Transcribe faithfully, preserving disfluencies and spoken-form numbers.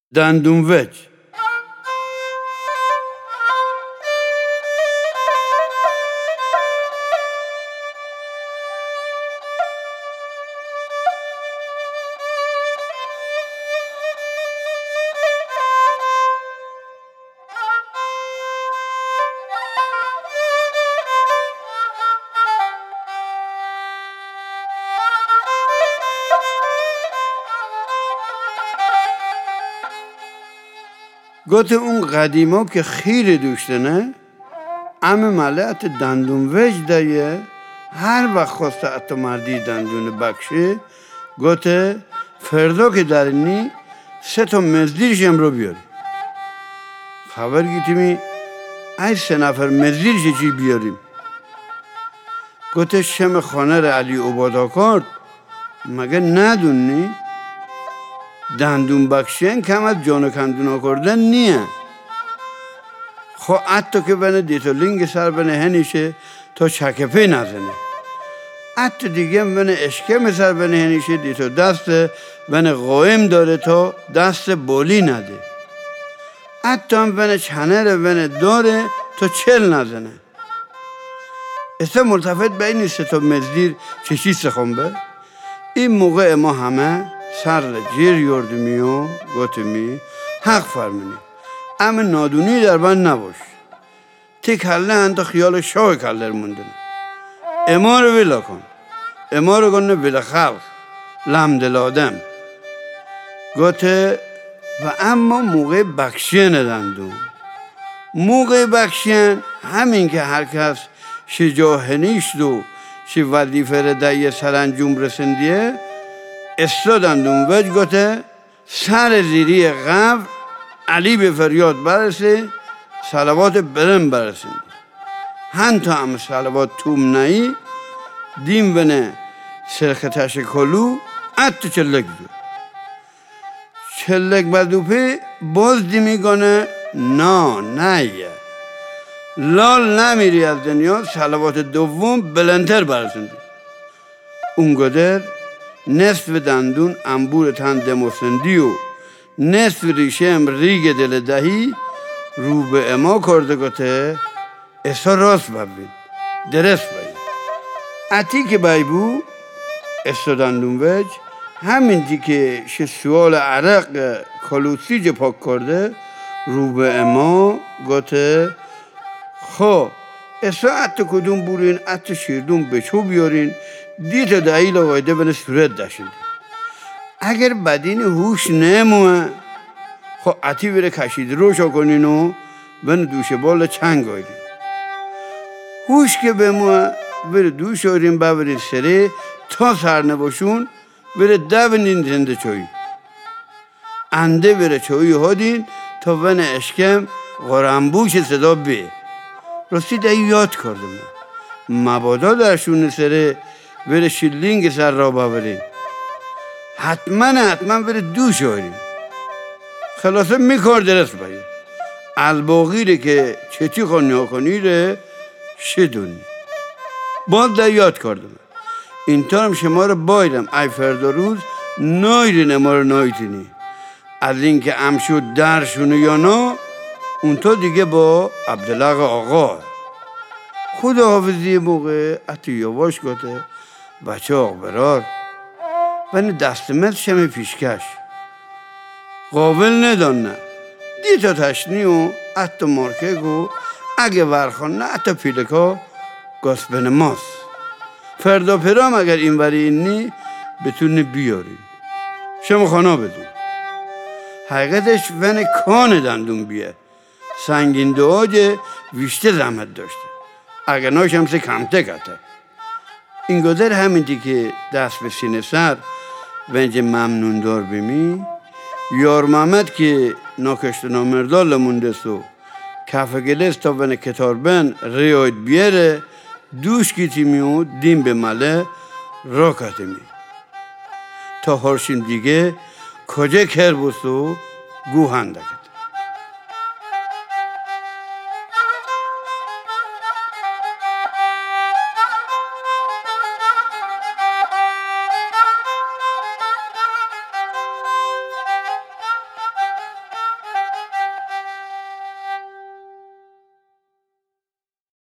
دندون وج گوته اون قدیما که خیلی دوشته نه اما ملعت دندون وج دایه هر وقت خواسته اتو مردی دندون بکشه گوته فردا که درینی سه تا مزدیرش هم رو بیاری خبر گیتیمی ای سه نفر مزدیرش چی بیاریم گوته شم خانه را علی عبادا کرد مگه ندونی دندون بخشین کم از جان کندونا کردن نیه خو حتی که بنه دیتو لینگ سر بنه هنیشه تا چکپی نزنه حتی دیگه بنه اشکم سر بنه هنیشه دیتو دست بنه قایم داره تا دست بولی نده حتی هم بنه چنه رو بنه داره تا چل نزنه اسه ملتفت به این نیسته تا مزدیر چه چیز سخون به این موقع ما همه سر جیر یردمی و گوتمی حق فرمونی اما نادونی در بند نباش تی کله انتا خیال شاه کله موندن اما رو ویلا کن اما رو کنه ویلا خلق لمدل آدم گوته و اما موقع بخشین دندون موقع بخشین همین که هر کس شی جاهنیشت و شی وظیفه را در سرانجام رسندیه اسلا دندون وج گوته سر زیری قبر علی به فریاد برسه صلوات برم برسند هن تا هم صلوات توم نهی دیم بنه سرخ تشکلو ات چلک دو چلک بدوپی باز دیمی گانه نا نیه لال نمیری از دنیا صلوات دوم بلندتر برسند اون گدر نصف دندون انبور تن دموسندی و نصف ریشه هم ریگ دل دهی رو به اما کرده گوته اسا راست ببین درست ببین اتی که بای بو اسا دندون وج همین دی که شه سوال عرق کلوسی جه پاک کرده رو به اما گوته خو اسا ات کدوم بورین ات شیردون بچو بیارین دیت دایل وایده بنه صورت داشتند اگر بدین هوش نموه خو اتی بره کشید روشا کنین و بنه دوش بالا چنگ آیدین هوش که بموه بره دوش آیدین ببرین سره تا سر نباشون بره دبنین زنده چوی انده بره چوی هادین تا بنه اشکم غرنبوش صدا بی راستی دایی یاد کردم مبادا درشون سره بره شیلینگ سر را ببرین حتما حتما بره دوش آرین خلاصه میکار درست باید الباقی ره که چتی خانی ها کنی ره شدونی باید در یاد کردم این طورم شما رو بایدم ای فردا روز نایرین اما رو نایتینی از این که امشو درشونه یا نا اون تو دیگه با عبدالله آقا خدا حافظی موقع اتی یواش گوته بچه آق برار بنی دستمت شمی پیشکش قابل ندانه دیتا تشنی و اتا مارکه گو اگه ورخان نه اتا پیلکا گاس بن ماس فردا پرام اگر این وری اینی بتونی بیاری شما خانا بدون حقیقتش ون کان دندون بیه سنگین دعاجه ویشته زحمت داشته اگر ناشم سه کمته کته این گذر همین دی که دست به سینه سر ونج ممنون دار بیمی یار محمد که ناکشت نامردال مونده سو کف گلس تا ون کتاربن ریاید بیاره دوش گیتی میو دیم به مله را کتمی تا هرشین دیگه کجا کر بسو گوهنده کت